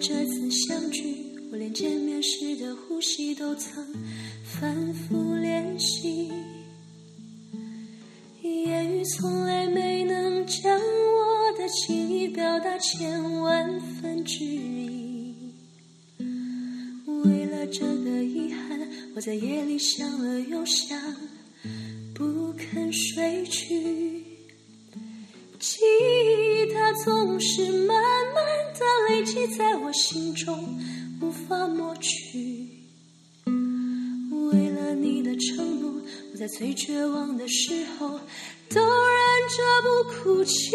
这次相聚，我连见面时的呼吸都曾反复练习，言语从来没能将我的情意表达千万分之一。为了这个遗憾，我在夜里想了又想，不肯睡去。记忆它总是慢慢地累积在我心中，无法抹去。为了你的承诺，我在最绝望的时候都忍着不哭泣。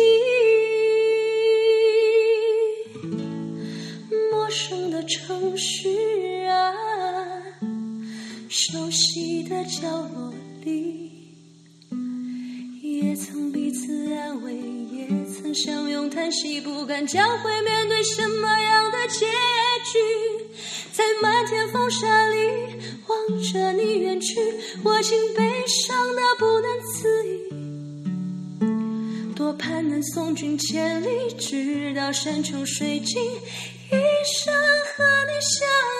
陌生的城市啊，熟悉的角落里，也曾彼此安慰，也曾相拥叹息，不敢将会面对什么样的结局。在漫天风沙里望着你远去，我竟悲伤得不能自已。多盼能送君千里，直到山穷水尽，一生和你相